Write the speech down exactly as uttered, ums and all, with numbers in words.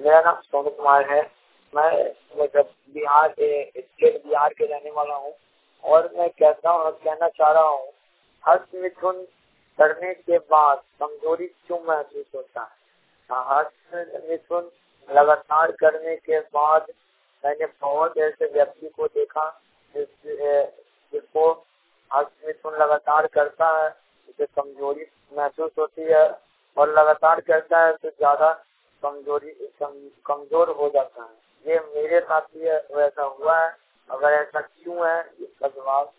मेरा नाम सोनू कुमार है। मैं मतलब बिहार के स्टेट बिहार के रहने वाला हूँ और मैं कहता हूँ कहना चाह रहा हूँ, हस्त मिथुन करने के बाद कमजोरी क्यों महसूस होता है? हस्त मिथुन लगातार करने के बाद मैंने बहुत ऐसे व्यक्ति को देखा जिस जिसको हस्त मिथुन लगातार करता है, उसे कमजोरी महसूस होती है और लगातार करता है तो ज्यादा कमजोरी कम, कमजोर हो जाता है। ये मेरे साथ भी वैसा हुआ है। अगर ऐसा क्यों है इसका जवाब